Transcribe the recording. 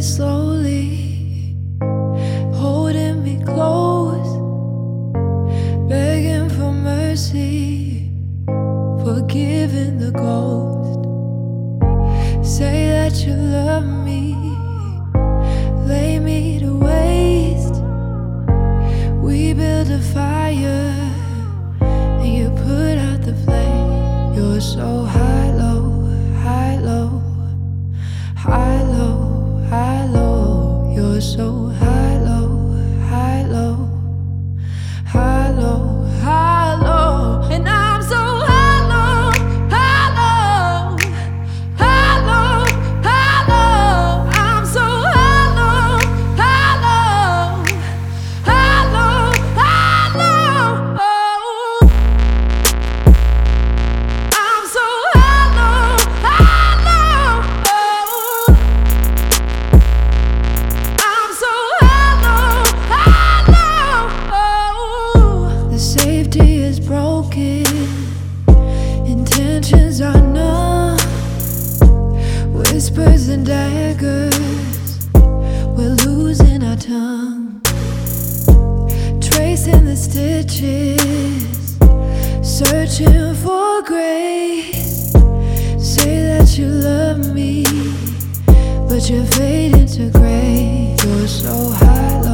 slowly, holding me close, begging for mercy, forgiving the ghost. Say that you love me, lay me to waste. We build a fire and you put out the flame. You're so high, low, high, low, high, low, high, low. You're so high, low, high, low, high, low, high, low. And I'm so high, low, high, low, high, low, high, low. I'm so high, low, high, low, high, low, high, low. I'm so high, low, high, low. I'm so high, low, high, low. The safety is broken, intentions are numb. Whispers and daggers, we're losing our tongue. Tracing the stitches, searching for grace. Say that you love me, but you're fading to gray. You're so high,